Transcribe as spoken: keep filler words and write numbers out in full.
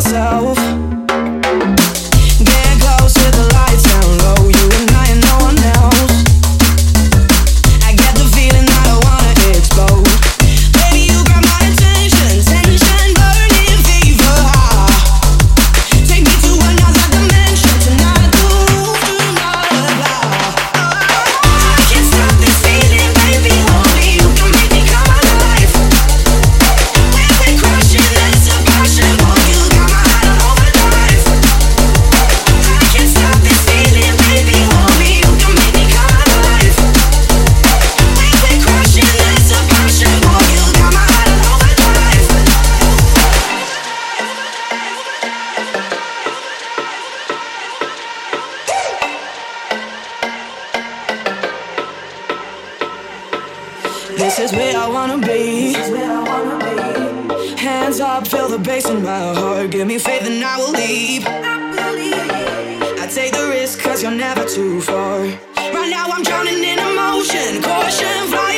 myself. Get close with the lights down low, you and I and no one else. I get the feeling that I wanna explode. Baby, you got my attention, tension, burning fever. Take me to another dimension tonight. Ooh, tonight. I can't stop this feeling, baby. Only you can make me come alive. When we're crashing, there's a passion. Boy, you got my heart on overdrive. I can't stop this feeling, baby. Only you can make me come alive. When we're crashing, there's a passion. Boy, you got my heart on overdrive. This is where I wanna be. Hands up, feel the bass in my heart. Give me faith and I will leave. I take the risk cause you're never too far. Right now I'm drowning in emotion. Caution, fly